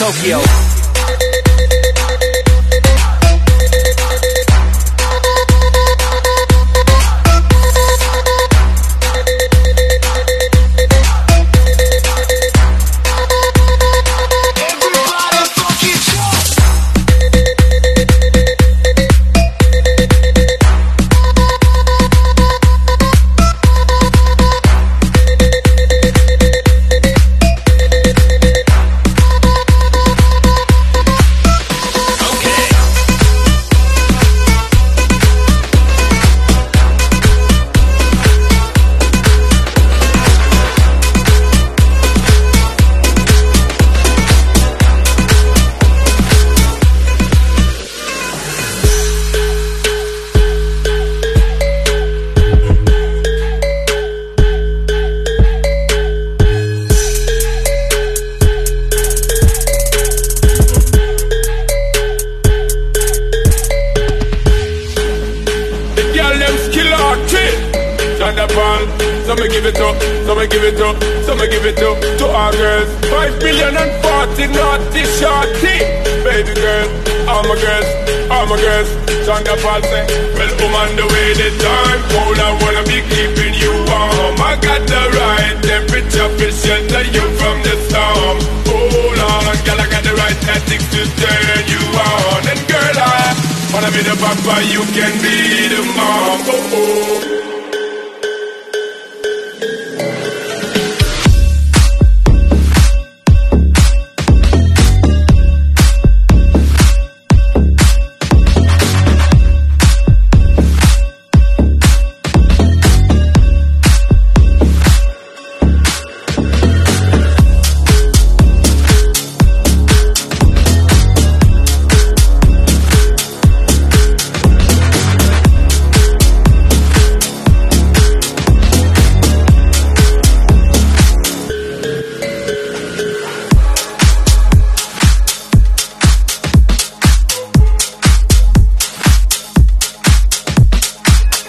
Tokyo. Some give it up, some give it up, some give it up to our girls. 5 billion and 40 naughty shorty. Baby girl, all my girls, Chanda Paul say, well, on the way the time cold, I wanna be keeping you warm. I got the right temperature to shelter you from the storm. Hold on, girl, I got the right tactics to turn you on. And girl, I wanna be the papa you can be.